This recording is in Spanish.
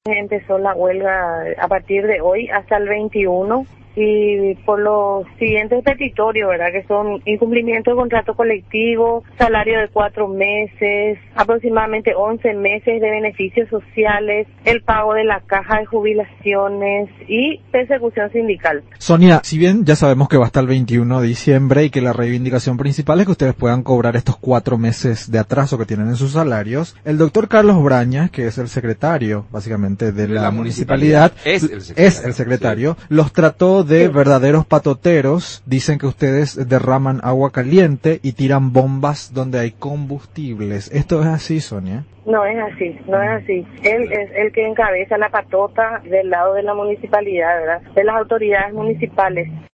Empezó la huelga a partir de hoy hasta el 21 y por los siguientes petitorios, ¿verdad? Que son incumplimiento de contrato colectivo, salario de 4 meses, aproximadamente 11 meses de beneficios sociales, el pago de la caja de jubilaciones y persecución sindical. Sonia, si bien ya sabemos que va hasta el 21 de diciembre y que la reivindicación principal es que ustedes puedan cobrar estos 4 meses de atraso que tienen en sus salarios, el doctor Carlos Brañas, que es el secretario, básicamente, de la municipalidad, es el secretario, sí. Los trató de verdaderos patoteros. Dicen que ustedes derraman agua caliente y tiran bombas donde hay combustibles. ¿Esto es así, Sonia? No es así, no es así. Él es el que encabeza la patota del lado de la municipalidad, ¿verdad? De las autoridades municipales.